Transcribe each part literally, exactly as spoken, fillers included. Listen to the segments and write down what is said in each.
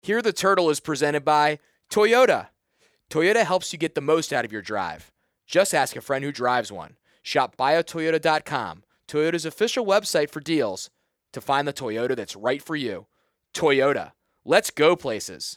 Here the Turtle is presented by Toyota. Toyota helps you get the most out of your drive. Just ask a friend who drives one. Shop bio toyota dot com, Toyota's official website for deals, to find the Toyota that's right for you. Toyota. Let's go places.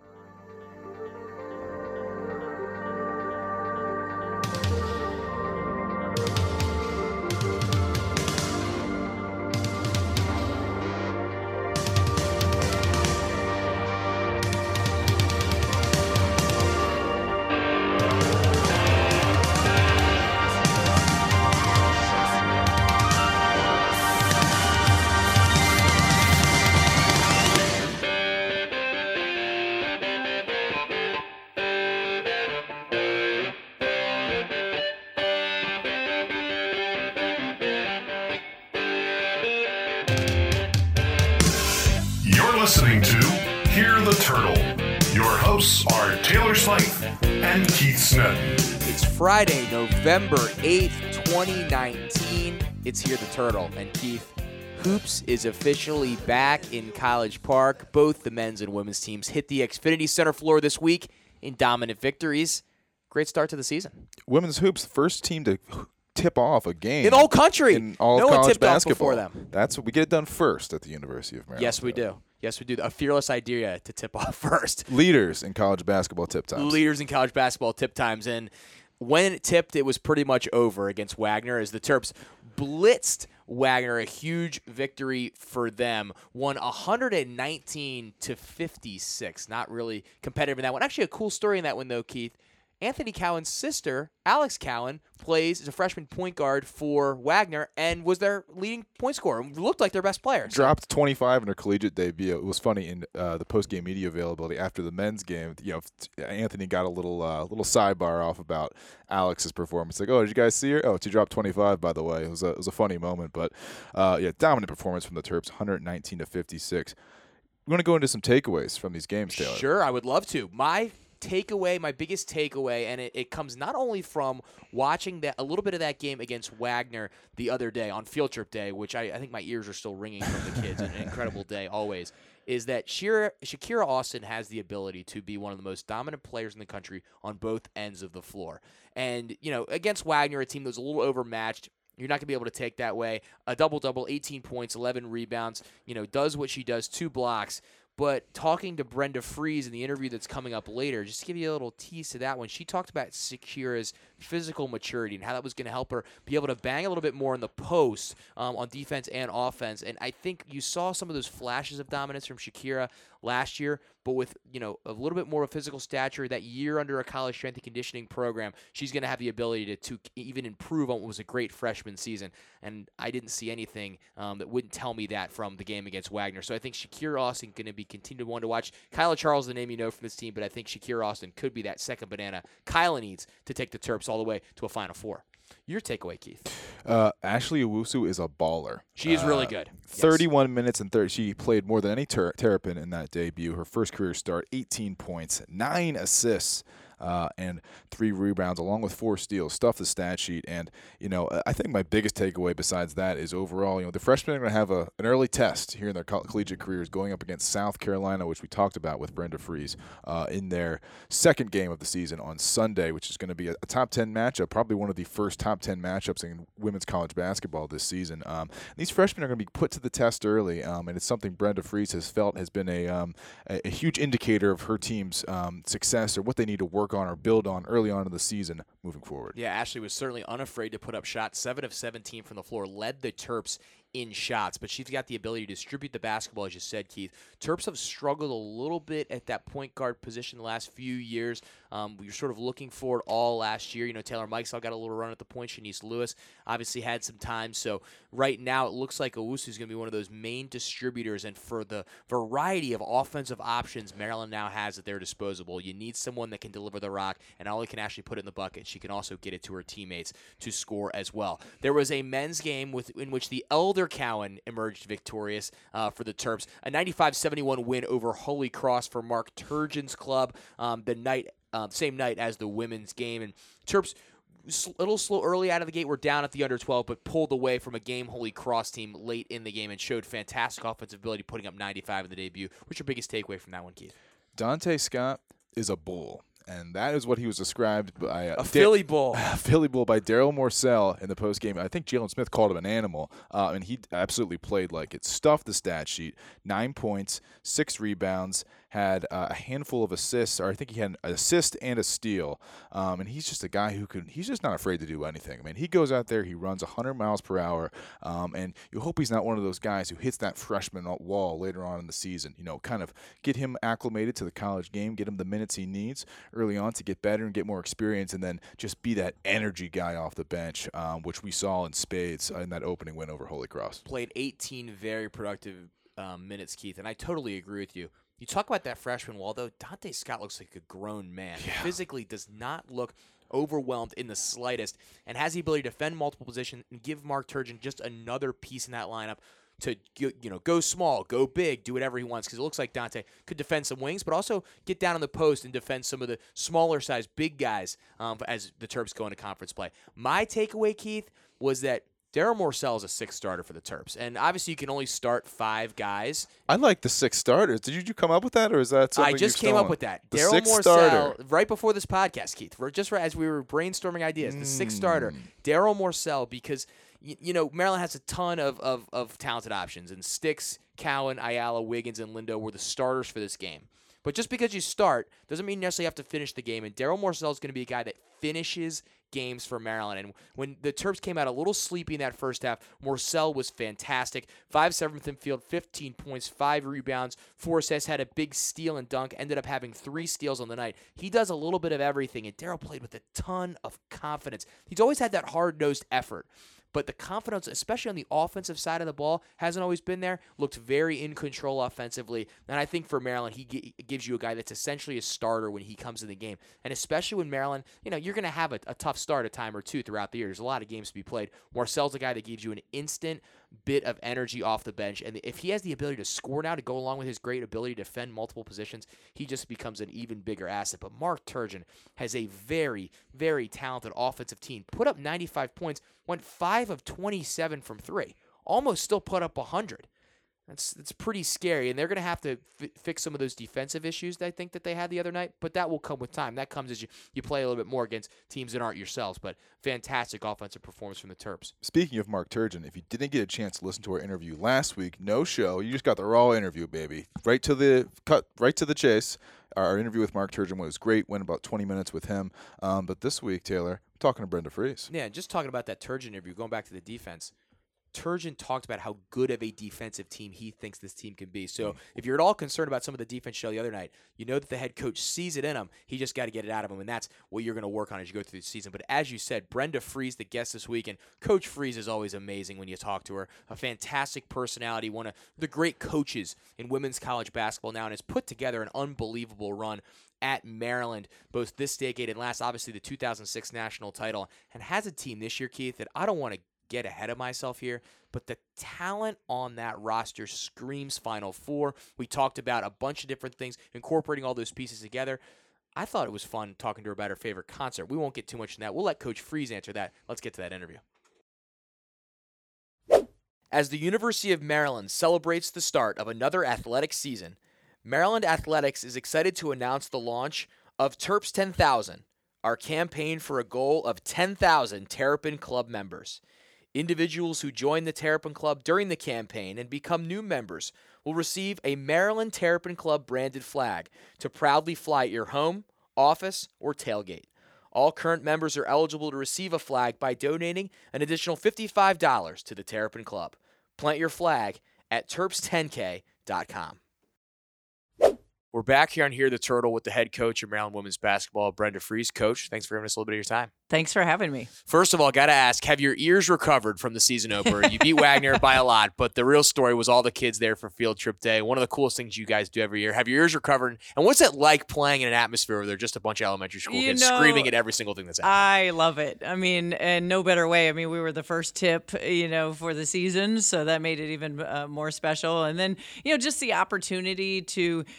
Listening to Hear the Turtle. Your hosts are Taylor Smythe and Keith Snedden. It's Friday, November eighth, twenty nineteen. It's Hear the Turtle. And Keith, hoops is officially back in College Park. Both the men's and women's teams hit the Xfinity Center floor this week in dominant victories. Great start to the season. Women's hoops, first team to tip off a game in the whole country. In all no of college one tipped basketball. off before them. That's what we get it done first at the University of Maryland. Yes, we do. Yes, we do. A fearless idea to tip off first. Leaders in college basketball tip times. Leaders in college basketball tip times. And when it tipped, it was pretty much over against Wagner as the Terps blitzed Wagner. A huge victory for them. Won one nineteen to fifty-six. Not really competitive in that one. Actually, a cool story in that one, though, Keith. Anthony Cowan's sister, Alex Cowan, plays as a freshman point guard for Wagner and was their leading point scorer. Looked like their best player. So. Dropped twenty-five in her collegiate debut. It was funny in uh, the post-game media availability after the men's game. You know, Anthony got a little uh, little sidebar off about Alex's performance. Like, oh, did you guys see her? Oh, she dropped twenty-five. By the way, it was a it was a funny moment, but uh, yeah, dominant performance from the Terps, one nineteen to fifty-six. We're going to go into some takeaways from these games, Taylor. Sure, I would love to. My takeaway, my biggest takeaway, and it, it comes not only from watching that a little bit of that game against Wagner the other day on Field Trip Day, which I, I think my ears are still ringing from the kids, an incredible day always, is that Shira, Shakira Austin has the ability to be one of the most dominant players in the country on both ends of the floor. And, you know, against Wagner, a team that was a little overmatched, you're not going to be able to take that way. A double-double, eighteen points, eleven rebounds, you know, does what she does, two blocks. But talking to Brenda Fries in the interview that's coming up later, just to give you a little tease to that one, she talked about Shakira's physical maturity and how that was going to help her be able to bang a little bit more in the post um, on defense and offense. And I think you saw some of those flashes of dominance from Shakira last year, but with, you know, a little bit more of physical stature, that year under a college strength and conditioning program, she's going to have the ability to, to even improve on what was a great freshman season. And I didn't see anything um, that wouldn't tell me that from the game against Wagner. So I think Shakira Austin going to be continued one to watch. Kyla Charles, the name you know from this team, but I think Shakira Austin could be that second banana Kyla needs to take the Terps all the way to a Final Four. Your takeaway, Keith? Uh, Ashley Owusu is a baller. She is uh, really good. thirty-one yes. minutes and thirty. She played more than any ter- Terrapin in that debut. Her first career start, eighteen points, nine assists. Uh, and three rebounds along with four steals, stuff the stat sheet. And, you know, I think my biggest takeaway besides that is overall, you know, the freshmen are going to have a, an early test here in their coll- collegiate careers going up against South Carolina, which we talked about with Brenda Fries, uh, in their second game of the season on Sunday, which is going to be a, a top ten matchup, probably one of the first top ten matchups in women's college basketball this season. Um, these freshmen are going to be put to the test early, um, and it's something Brenda Fries has felt has been a, um, a, a huge indicator of her team's um, success or what they need to work on or build on early on in the season moving forward. Yeah, Ashley was certainly unafraid to put up shots. seven of seventeen from the floor, led the Terps in shots, but she's got the ability to distribute the basketball, as you said, Keith. Terps have struggled a little bit at that point guard position the last few years. Um, we were sort of looking for it all last year. You know, Taylor Mikesell got a little run at the point. Shanice Lewis obviously had some time. So right now it looks like Owusu is going to be one of those main distributors, and for the variety of offensive options Maryland now has at their disposal, you need someone that can deliver the rock and not only can actually put it in the bucket, she can also get it to her teammates to score as well. There was a men's game with in which the elder Cowan emerged victorious uh, for the Terps. A ninety-five seventy-one win over Holy Cross for Mark Turgeon's club um, the night, uh, same night as the women's game. And Terps a little slow early out of the gate. We're down at the under twelve, but pulled away from a game Holy Cross team late in the game and showed fantastic offensive ability, putting up ninety-five in the debut. What's your biggest takeaway from that one, Keith? Dante Scott is a bull. And that is what he was described by uh, a Philly bull. A Philly bull by Daryl Morcell in the postgame. I think Jalen Smith called him an animal, uh, and he absolutely played like it. Stuffed the stat sheet. Nine points, six rebounds, had uh, a handful of assists, or I think he had an assist and a steal. Um, and he's just a guy who can. He's just not afraid to do anything. I mean, he goes out there, he runs one hundred miles per hour, um, and you hope he's not one of those guys who hits that freshman wall later on in the season. You know, kind of get him acclimated to the college game, get him the minutes he needs early on to get better and get more experience, and then just be that energy guy off the bench, um, which we saw in spades in that opening win over Holy Cross. Played eighteen very productive um, minutes, Keith, and I totally agree with you. You talk about that freshman wall, though. Dante Scott looks like a grown man. Yeah. Physically does not look overwhelmed in the slightest, and has the ability to defend multiple positions and give Mark Turgeon just another piece in that lineup to, you know, go small, go big, do whatever he wants, because it looks like Dante could defend some wings, but also get down on the post and defend some of the smaller size big guys um, as the Terps go into conference play. My takeaway, Keith, was that Daryl Morcell is a sixth starter for the Terps, and obviously you can only start five guys. I like the six starters. Did you, did you come up with that, or is that something I just you came stolen? up with that. The Daryl sixth Morcell, starter. right before this podcast, Keith, just right as we were brainstorming ideas, the sixth starter, Daryl Morcell, because you, you know Maryland has a ton of, of, of talented options, and Sticks, Cowan, Ayala, Wiggins, and Lindo were the starters for this game. But just because you start doesn't mean you necessarily have to finish the game, and Daryl Morcell is going to be a guy that finishes games for Maryland. And when the Terps came out a little sleepy in that first half, Morcell was fantastic. five seven from the field, fifteen points, five rebounds, four assists, had a big steal and dunk, ended up having three steals on the night. He does a little bit of everything, and Daryl played with a ton of confidence. He's always had that hard-nosed effort. But the confidence, especially on the offensive side of the ball, hasn't always been there. Looked very in control offensively. And I think for Maryland, he g- gives you a guy that's essentially a starter when he comes in the game. And especially when Maryland, you know, you're going to have a, a tough start a time or two throughout the year. There's a lot of games to be played. Morcell's a guy that gives you an instant bit of energy off the bench. And if he has the ability to score now to go along with his great ability to defend multiple positions, he just becomes an even bigger asset. But Mark Turgeon has a very, very talented offensive team. Put up ninety-five points, went five of twenty-seven from three. Almost still put up one hundred. That's that's pretty scary, and they're going to have to f- fix some of those defensive issues that I think that they had the other night, but that will come with time. That comes as you, you play a little bit more against teams that aren't yourselves, but fantastic offensive performance from the Terps. Speaking of Mark Turgeon, if you didn't get a chance to listen to our interview last week, no show, you just got the raw interview, baby. Right to the cut, right to the chase. Our interview with Mark Turgeon was great, went about twenty minutes with him, um, but this week, Taylor, I'm talking to Brenda Fries. Yeah, just talking about that Turgeon interview, going back to the defense. Turgeon talked about how good of a defensive team he thinks this team can be. So if you're at all concerned about some of the defense show the other night, you know that the head coach sees it in him. He just got to get it out of him, and that's what you're going to work on as you go through the season. But as you said, Brenda Fries, the guest this week, and Coach Fries is always amazing when you talk to her. A fantastic personality, one of the great coaches in women's college basketball now, and has put together an unbelievable run at Maryland, both this decade and last, obviously the two thousand six national title, and has a team this year, Keith, that I don't want to get ahead of myself here, but the talent on that roster screams Final Four. We talked about a bunch of different things, incorporating all those pieces together. I thought it was fun talking to her about her favorite concert. We won't get too much in that. We'll let Coach Fries answer that. Let's get to that interview. As the University of Maryland celebrates the start of another athletic season, Maryland Athletics is excited to announce the launch of Terps ten thousand, our campaign for a goal of ten thousand Terrapin Club members. Individuals who join the Terrapin Club during the campaign and become new members will receive a Maryland Terrapin Club branded flag to proudly fly at your home, office, or tailgate. All current members are eligible to receive a flag by donating an additional fifty-five dollars to the Terrapin Club. Plant your flag at terps ten k dot com. We're back here on Hear the Turtle with the head coach of Maryland women's basketball, Brenda Fries. Coach, thanks for giving us a little bit of your time. Thanks for having me. First of all, got to ask, have your ears recovered from the season opener? You beat Wagner by a lot, but the real story was all the kids there for field trip day. One of the coolest things you guys do every year. Have your ears recovered? And what's it like playing in an atmosphere where they're just a bunch of elementary school You kids know, screaming at every single thing that's happening? I love it. I mean, and no better way. I mean, we were the first tip, you know, for the season, so that made it even uh, more special. And then, you know, just the opportunity to, you know,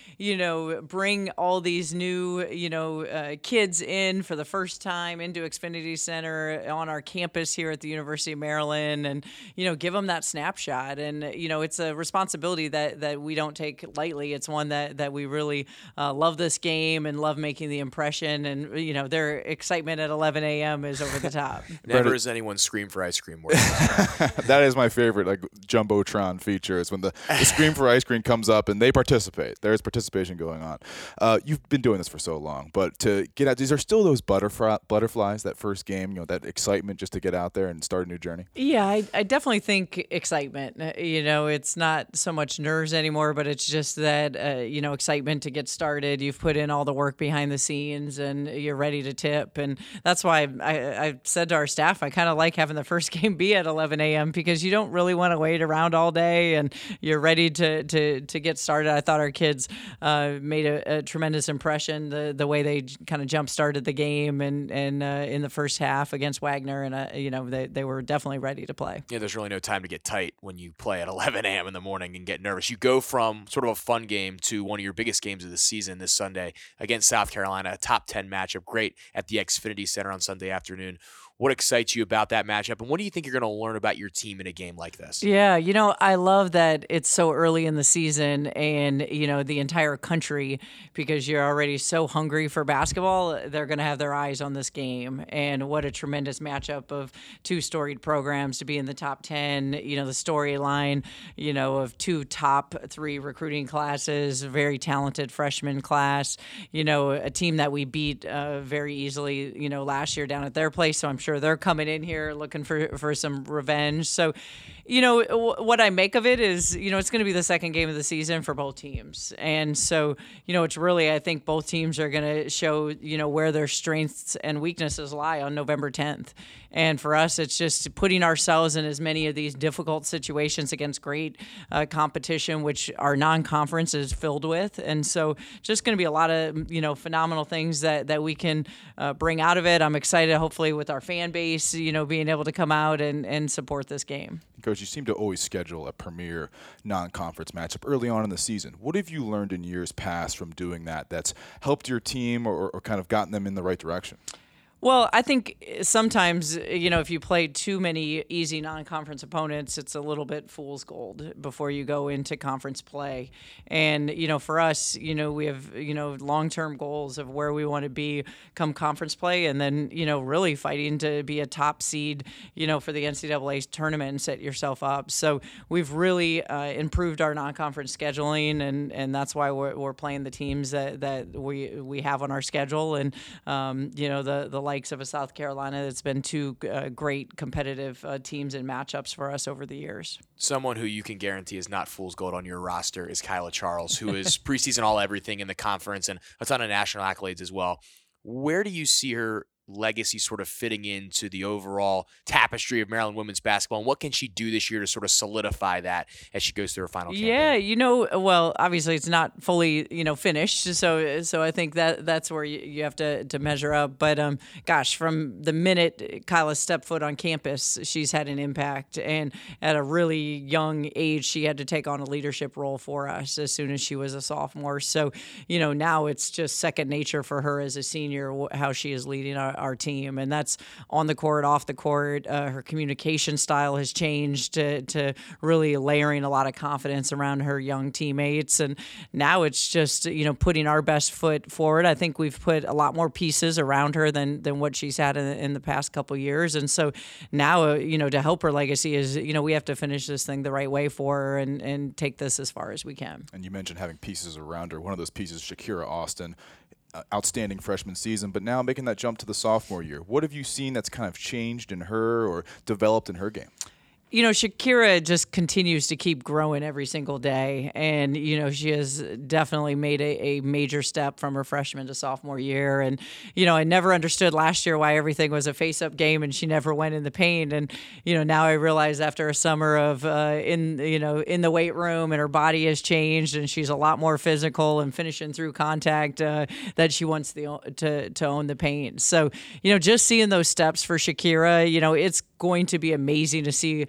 know, bring all these new, you know, uh, kids in for the first time into Xfinity Center on our campus here at the University of Maryland, and, you know, give them that snapshot. And, you know, it's a responsibility that, that we don't take lightly. It's one that, that we really uh, love this game and love making the impression. And, you know, their excitement at eleven a.m. is over the top. Never has anyone screamed for ice cream more than that. That is my favorite, like, Jumbotron feature is when the, the Scream for Ice Cream comes up and they participate. There's participation going on. Uh, you've been doing this for so long, but to get out, is there still those butterfly, butterflies, that first game, you know, that excitement just to get out there and start a new journey? Yeah, I, I definitely think excitement. Uh, You know, it's not so much nerves anymore, but it's just that, uh, you know, excitement to get started. You've put in all the work behind the scenes and you're ready to tip. And that's why I, I said to our staff, I kind of like having the first game be at eleven a.m. because you don't really want to wait around all day and you're ready to, to, to get started. I thought our kids uh, made a, a tremendous impression, the the way they kind of jump started the game and, and uh, in the first half against Wagner. And, uh, you know, they, they were definitely ready to play. Yeah, there's really no time to get tight when you play at eleven a.m. in the morning and get nervous. You go from sort of a fun game to one of your biggest games of the season this Sunday against South Carolina, a top ten matchup, great at the Xfinity Center on Sunday afternoon. What excites you about that matchup, and what do you think you're going to learn about your team in a game like this? Yeah, you know, I love that it's so early in the season and, you know, the entire country, because you're already so hungry for basketball, they're going to have their eyes on this game. And what a tremendous matchup of two storied programs to be in the top ten, you know, the storyline, you know, of two top three recruiting classes, very talented freshman class, you know, a team that we beat uh, very easily, you know, last year down at their place. So I'm sure they're coming in here looking for, for some revenge. So, you know, w- what I make of it is, you know, it's going to be the second game of the season for both teams. And so, you know, it's really, I think both teams are going to show, you know, where their strengths and weaknesses lie on November tenth. And for us, it's just putting ourselves in as many of these difficult situations against great uh, competition, which our non-conference is filled with. And so just going to be a lot of, you know, phenomenal things that, that we can uh, bring out of it. I'm excited, hopefully, with our fan base, you know, being able to come out and, and support this game. Coach, you seem to always schedule a premier non-conference matchup early on in the season. What have you learned in years past from doing that that's helped your team or, or kind of gotten them in the right direction? Well, I think sometimes, you know, if you play too many easy non-conference opponents, it's a little bit fool's gold before you go into conference play. And, you know, for us, you know, we have, you know, long-term goals of where we want to be come conference play, and then, you know, really fighting to be a top seed, you know, for the N C double A tournament and set yourself up. So we've really uh, improved our non-conference scheduling, and, and that's why we're, we're playing the teams that, that we we have on our schedule. And, um, you know, the, the likes of a South Carolina that's been two uh, great competitive uh, teams and matchups for us over the years. Someone who you can guarantee is not fool's gold on your roster is Kyla Charles, who is preseason all-everything in the conference and a ton of national accolades as well. Where do you see her legacy sort of fitting into the overall tapestry of Maryland women's basketball, and what can she do this year to sort of solidify that as she goes through her final campaign? Yeah, you know, well, obviously it's not fully, you know, finished, so so I think that that's where you, you have to, to measure up. But um, gosh, from the minute Kyla stepped foot on campus, she's had an impact, and at a really young age, she had to take on a leadership role for us as soon as she was a sophomore. So, you know, now it's just second nature for her as a senior how she is leading our our team, and that's on the court, off the court. Uh, her communication style has changed to, to really layering a lot of confidence around her young teammates, and now it's just, you know, putting our best foot forward. I think we've put a lot more pieces around her than than what she's had in, in the past couple of years, and so now, uh, you know, to help her legacy is, you know, we have to finish this thing the right way for her and, and take this as far as we can. And you mentioned having pieces around her. One of those pieces, Shakira Austin. Outstanding freshman season, but now making that jump to the sophomore year. What have you seen that's kind of changed in her or developed in her game? You know, Shakira just continues to keep growing every single day. And, you know, she has definitely made a, a major step from her freshman to sophomore year. And, you know, I never understood last year why everything was a face-up game and she never went in the paint. And, you know, now I realize after a summer of, uh, in, you know, in the weight room, and her body has changed and she's a lot more physical and finishing through contact, uh, that she wants the, to, to own the paint. So, you know, just seeing those steps for Shakira, you know, it's going to be amazing to see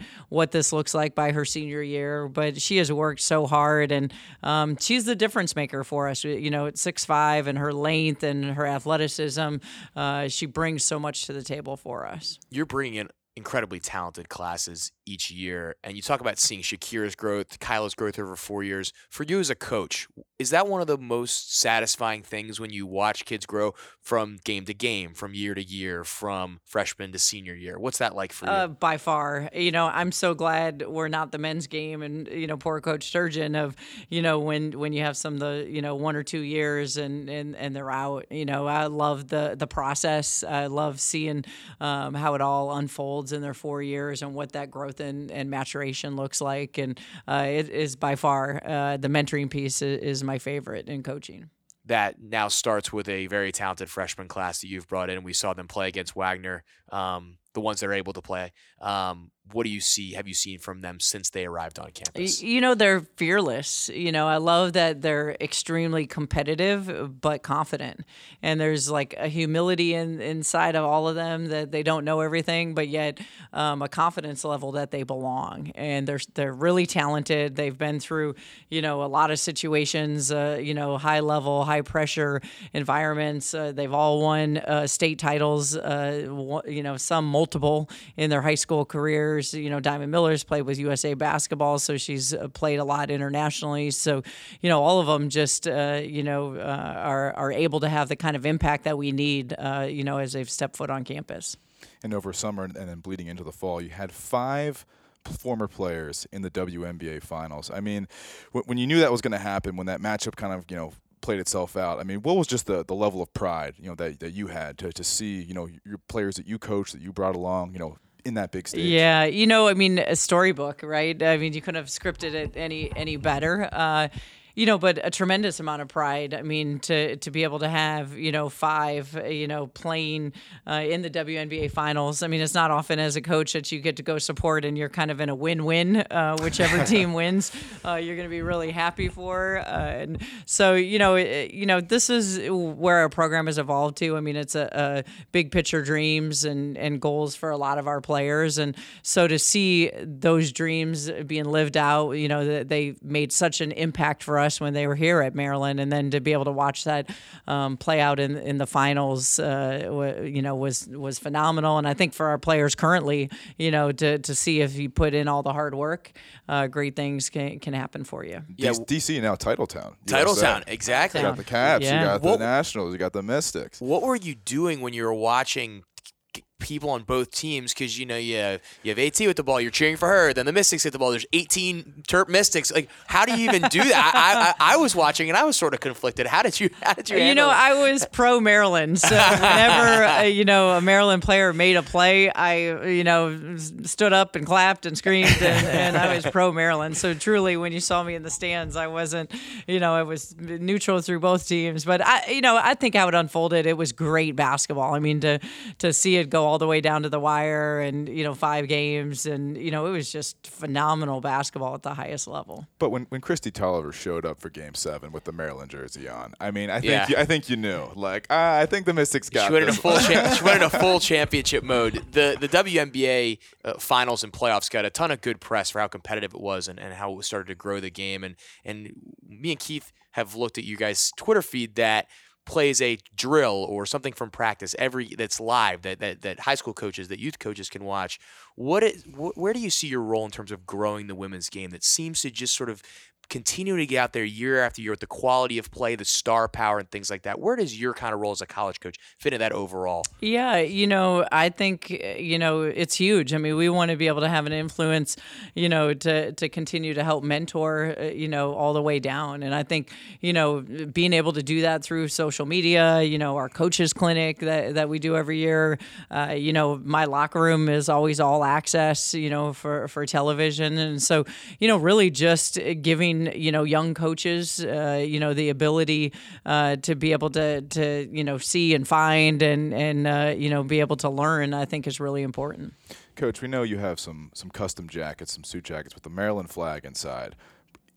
what this looks like by her senior year. But she has worked so hard, and um, she's the difference maker for us. You know, at six five and her length and her athleticism, uh, she brings so much to the table for us. You're bringing in incredibly talented classes each year, and you talk about seeing Shakira's growth, Kyla's growth over four years. For you as a coach, is that one of the most satisfying things when you watch kids grow from game to game, from year to year, from freshman to senior year? What's that like for you? Uh, by far. You know, I'm so glad we're not the men's game, and, you know, poor Coach Sturgeon of, you know, when, when you have some of the, you know, one or two years and, and, and they're out. You know, I love the, the process. I love seeing um, how it all unfolds in their four years and what that growth and, and maturation looks like. And uh, it is by far uh, the mentoring piece is, is my favorite in coaching. That now starts with a very talented freshman class that you've brought in. We saw them play against Wagner, um, the ones that are able to play. Um, what do you see, have you seen from them since they arrived on campus? You know, they're fearless. You know, I love that they're extremely competitive, but confident. And there's like a humility in, inside of all of them that they don't know everything, but yet um, a confidence level that they belong. And they're, they're really talented. They've been through, you know, a lot of situations, uh, you know, high level, high pressure environments. Uh, they've all won uh, state titles, uh, you know, some multiple in their high school careers. You know, Diamond Miller's played with U S A Basketball, so she's played a lot internationally. So, you know, all of them just, uh, you know, uh, are, are able to have the kind of impact that we need, uh, you know, as they've stepped foot on campus. And over summer and then bleeding into the fall, you had five former players in the W N B A finals. I mean, when you knew that was going to happen, when that matchup kind of, you know, played itself out, I mean, what was just the, the level of pride, you know, that, that you had to, to see, you know, your players that you coached, that you brought along, you know, in that big stage? Yeah, you know, I mean, a storybook, right? I mean, you couldn't have scripted it any any better. Uh, you know, but a tremendous amount of pride. I mean, to to be able to have, you know, five, you know, playing uh, in the W N B A finals. I mean, it's not often as a coach that you get to go support and you're kind of in a win-win. Uh, whichever team wins, uh, you're going to be really happy for. Uh, and so, you know, it, you know, this is where our program has evolved to. I mean, it's a, a big picture dreams and, and goals for a lot of our players. And so to see those dreams being lived out, you know, they made such an impact for us when they were here at Maryland, and then to be able to watch that um, play out in in the finals, uh, w- you know, was was phenomenal. And I think for our players currently, you know, to to see if you put in all the hard work, uh, great things can can happen for you. Yeah, D C now Titletown. Titletown, exactly. You got the Caps, Yeah. you got What- the Nationals, you got the Mystics. What were you doing when you were watching people on both teams? Because, you know, you have, you have AT with the ball, you're cheering for her, then the Mystics hit the ball, there's eighteen Terp Mystics. Like, how do you even do that? I, I, I was watching and I was sort of conflicted. How did you how did you You know, handle it? I was pro Maryland, so whenever uh, you know a Maryland player made a play, I you know s- stood up and clapped and screamed, and, and I was pro Maryland. So truly, when you saw me in the stands, I wasn't, you know, I was neutral through both teams. But I, you know, I think how it unfolded, it was great basketball. I mean, to to see it go all the way down to the wire, and you know, five games, and you know, it was just phenomenal basketball at the highest level. But when, when Christy Tolliver showed up for Game Seven with the Maryland jersey on, I mean, I think Yeah. you, I think you knew. Like, ah, I think the Mystics got She went in a this full one. cha- she went in a full championship mode. The the W N B A uh, finals and playoffs got a ton of good press for how competitive it was and, and how it started to grow the game. And and me and Keith have looked at you guys' Twitter feed that plays a drill or something from practice every that's live that that, that high school coaches, that youth coaches can watch. What is, wh- where do you see your role in terms of growing the women's game that seems to just sort of continue to get out there year after year with the quality of play, the star power, and things like that? Where does your kind of role as a college coach fit in that overall? Yeah, you know, I think, you know, it's huge. I mean, we want to be able to have an influence, you know, to, to continue to help mentor, uh, you know, all the way down. And I think, you know, being able to do that through social media, you know, our coaches clinic that, that we do every year, uh, you know, my locker room is always all access, you know, for, for television. And so, you know, really just giving, you know, young coaches, uh, you know, the ability uh, to be able to, to, you know, see and find and, and uh, you know, be able to learn, I think is really important. Coach, we know you have some some custom jackets, some suit jackets with the Maryland flag inside.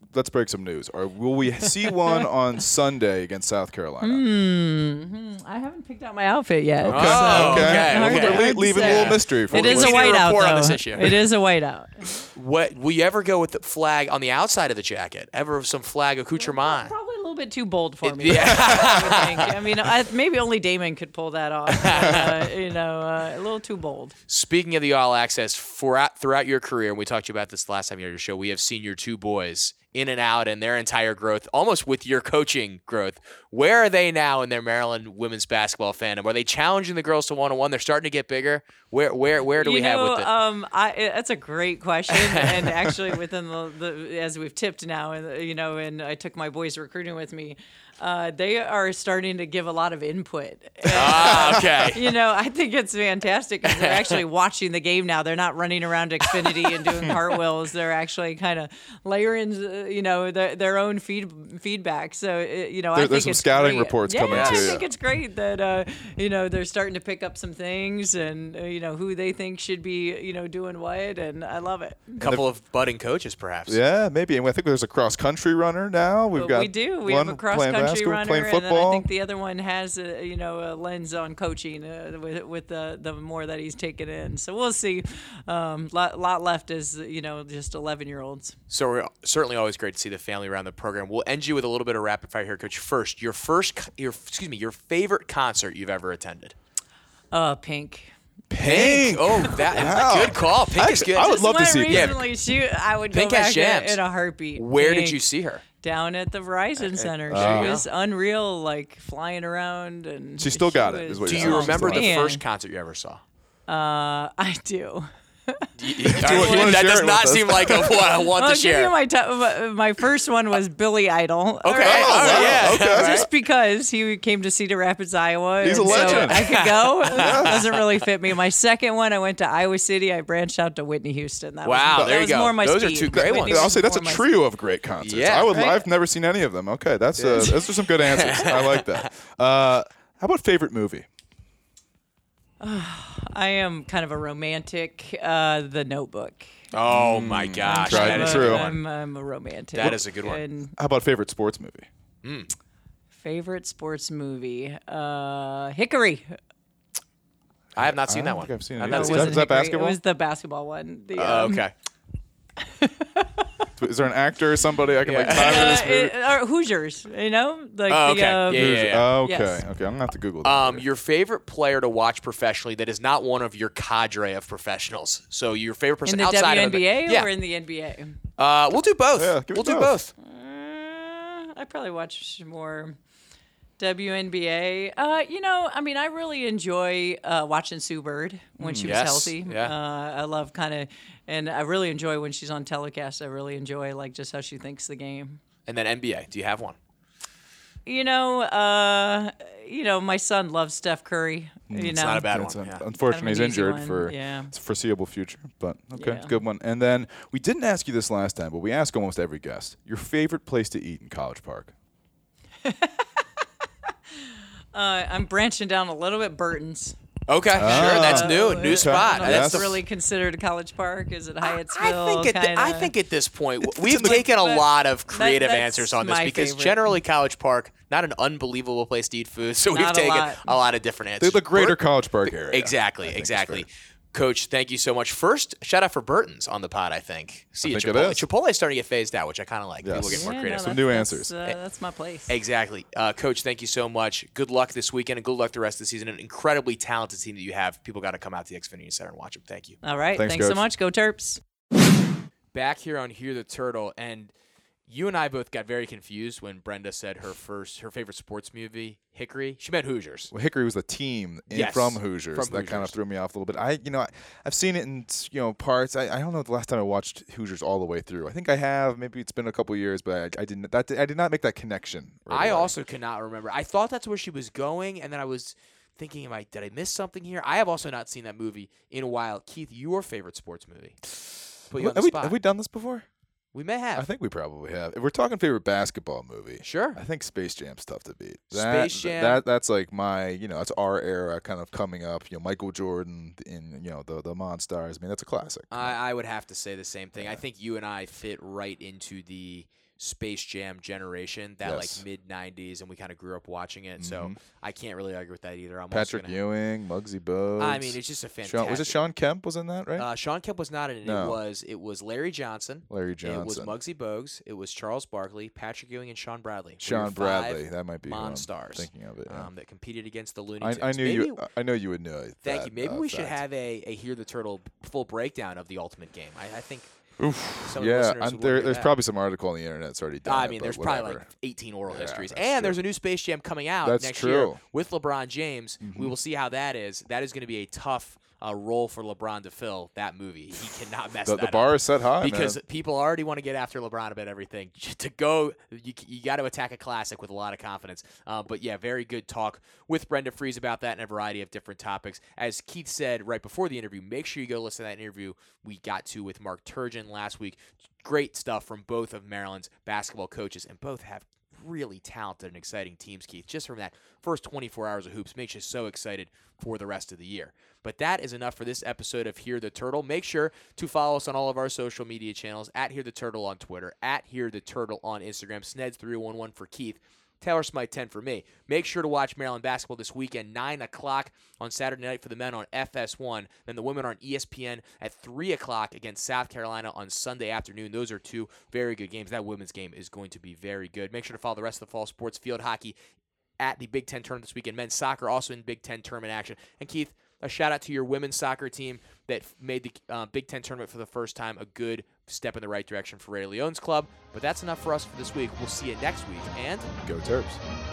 let's break some news. Or will we see one on Sunday against South Carolina? Hmm. I haven't picked out my outfit yet. Okay. Oh, okay. okay. Well, Okay. we're le- leaving a say. little mystery for It you. is a We need a whiteout, report on though. this issue. It is a whiteout. What will you ever go with the flag on the outside of the jacket? Ever some flag accoutrement? Probably a little bit too bold for me. Yeah. I would think. I mean, I, maybe only Damon could pull that off. But, uh, you know, uh, a little too bold. Speaking of the All Access, for, throughout your career, and we talked to you about this last time you had your show, we have seen your two boys in and out and their entire growth, almost with your coaching growth. Where are they now in their Maryland women's basketball fandom? Are they challenging the girls to one-on-one? They're starting to get bigger. Where where where do you we know, have with it? Um, I, that's a great question, and actually, within the, the as we've tipped now, and you know, and I took my boys recruiting with me. Uh, they are starting to give a lot of input. Ah, okay. You know, I think it's fantastic because they're actually watching the game now. They're not running around Xfinity and doing cartwheels. They're actually kind of layering, uh, you know, their, their own feed, feedback. So, uh, you know, There- I there's think some it's scouting great. reports yeah, coming I to you. think it's great that, uh, you know, they're starting to pick up some things and, uh, you know, who they think should be, you know, doing what. And I love it. A couple of budding coaches, perhaps. Yeah, maybe. And I think there's a cross country runner now. We've But got we do. We one have a cross playing country basketball, runner, playing and then football. I think the other one has a, you know, a lens on coaching uh, with with the the more that he's taken in. So we'll see. Um, lot lot left as you know, just eleven year olds. So we're certainly always great to see the family around the program. We'll end you with a little bit of rapid fire here, Coach. First, your first, co- your excuse me, your favorite concert you've ever attended. Uh, Pink. Pink. Oh, that Wow. good call. Pink is Actually, good. I would Just love to went see Pink. recently. She, I would Pink go has back jams. in, in a heartbeat. Where did Pink. you see her? Down at the Verizon Center. Oh. She was unreal, like flying around, and She still got it, was- is what Do you're you Oh, remember the man. first concert you ever saw? Uh, I do. You- you wanna that share does it not with us? seem like a one I want I'll to give share. you my top. my- My first one was Billy Idol. Okay. All right. Oh, wow. yeah. Okay. All right. Just because he came to Cedar Rapids, Iowa. He's a and so legend. I could go. Doesn't really fit me. My second one, I went to Iowa City. I branched out to Whitney Houston. That Wow, was, there that you was go. more my Those are speed. two great Whitney ones. I'll was say that's a more my trio of great concerts. Yeah. I would. Right? I've never seen any of them. Okay, that's uh, those are some good answers. I like that. Uh, how about favorite movie? I am kind of a romantic. Uh, the Notebook. Oh my gosh, Tried that and is a true. good one. I'm, I'm a romantic. That is a good one. And How about favorite sports movie? favorite sports movie, uh, Hickory. I have not I seen that don't one. think I've seen it I've either. not Is seen that- it. is that Hickory. basketball? It was the basketball one. The, Oh, um, okay. Is there an actor or somebody I can like Yeah. time in this Uh, movie? it- or Hoosiers, you know, like Oh, the okay. um, Yeah, yeah, yeah. Oh, okay, Yes. okay. I'm gonna have to Google that. Um, later. your favorite player to watch professionally that is not one of your cadre of professionals. So your favorite person in the outside W N of B A it. Yeah. or in the N B A. Uh, we'll do both. Yeah, give we'll it do both. both. Uh, I probably watch more W N B A. Uh, you know, I mean, I really enjoy uh, watching Sue Bird when she was yes, healthy. yeah. Uh, I love kind of, and I really enjoy when she's on telecast. I really enjoy like just how she thinks the game. And then N B A. Do you have one? You know, uh, you know, my son loves Steph Curry. You know, It's not a bad That's one. un- Yeah. Unfortunately, he's Kind of an easy injured one, for yeah. its foreseeable future. But okay, Yeah. good one. And then we didn't ask you this last time, but we ask almost every guest your favorite place to eat in College Park. Uh, I'm branching down a little bit. Burton's. Okay, sure. That's new. Uh, New okay. spot. I don't know if Yes. That's that's the really considered a College Park. Is it I Hyattsville? think at the, kinda? I think at this point It's we've in the- taken a But lot of creative that's answers on this my because favorite. generally College Park not an unbelievable place to eat food, so we've Not a taken lot. a lot of different They're answers. the greater Burt- College Park area. Exactly, I think it's exactly. fair. Coach, thank you so much. First, shout out for Burton's on the pod, I think. See, I you, think it Chipotle. is. Chipotle is starting to get phased out, which I kind of like. Yes. People get more Yeah, creative. no, Some that- new that's, answers. Uh, that's my place. Exactly. Uh, Coach, thank you so much. Good luck this weekend and good luck the rest of the season. An incredibly talented team that you have. People got to come out to the Xfinity Center and watch them. Thank you. All right. Thanks, Thanks, so Coach. much. Go Terps. Back here on Hear the Turtle, and you and I both got very confused when Brenda said her first, her favorite sports movie, Hickory. She meant Hoosiers. Well, Hickory was the team in, Yes, from Hoosiers. from that kind of Hoosiers. threw me off a little bit. I, you know, I, I've seen it in you know parts. I, I don't know the last time I watched Hoosiers all the way through. I think I have. Maybe it's been a couple years, but I, I didn't. That I did not make that connection. right I away. also cannot remember. I thought that's where she was going, and then I was thinking, am I, did I miss something here? I have also not seen that movie in a while. Keith, your favorite sports movie? Put you on the have, we, spot. have we done this before? We may have. I think we probably have. If we're talking favorite basketball movie, Sure. I think Space Jam's tough to beat. Space That, Jam. That that's like my, you know, that's our era kind of coming up. You know, Michael Jordan in, you know, the the Monstars. I mean, that's a classic. I, I would have to say the same thing. I think you and I fit right into the Space Jam generation, that Yes. like mid nineties, and we kind of grew up watching it. So Mhm. I can't really argue with that either. I'm Patrick also gonna, Ewing, Muggsy Bogues. I mean, it's just a fantastic. Sean, was it Sean Kemp was in that, right? Uh, Sean Kemp was not in it. No. It was it was Larry Johnson. Larry Johnson. It was Muggsy Bogues. It was Charles Barkley, Patrick Ewing, and Sean Bradley. Were Sean your Bradley. five That might be who I'm Monstars. thinking of it. Yeah. Um, that competed against the Looney I, Tunes. I knew Maybe- you. I know you would know. Thank that, you. Maybe uh, we should fact. have a, a Hear the Turtle full breakdown of the Ultimate Game. I, I think Oof. some of the Yeah, listeners I'm, would wanna there, hear there's that. probably some article on the internet that's already done. I it, mean, but there's whatever. probably like eighteen oral Yeah, histories. that's And true. there's a new Space Jam coming out That's next true. year with LeBron James. Mhm. We will see how that is. That is going to be a tough uh, role for LeBron to fill, that movie. He cannot mess the, that the bar up. is set high, Because man. people already want to get after LeBron about everything. To go, you, you got to attack a classic with a lot of confidence. Uh, but yeah, very good talk with Brenda Fries about that and a variety of different topics. As Keith said right before the interview, make sure you go listen to that interview we got to with Mark Turgeon last week. Great stuff from both of Maryland's basketball coaches, and both have really talented and exciting teams, Keith. Just from that first twenty-four hours of hoops makes you so excited for the rest of the year. But that is enough for this episode of Hear the Turtle. Make sure to follow us on all of our social media channels, at Hear the Turtle on Twitter, at Hear the Turtle on Instagram, Sneds three one one for Keith, Taylor Smythe ten for me. Make sure to watch Maryland basketball this weekend, nine o'clock on Saturday night for the men on F S one. Then the women are on E S P N at three o'clock against South Carolina on Sunday afternoon. Those are two very good games. That women's game is going to be very good. Make sure to follow the rest of the fall sports, field hockey at the Big Ten tournament this weekend. Men's soccer also in Big Ten tournament action. And Keith, a shout out to your women's soccer team that made the uh, Big Ten tournament for the first time. A good step in the right direction for Ray Leone's club. But that's enough for us for this week. We'll see you next week. And Go Terps.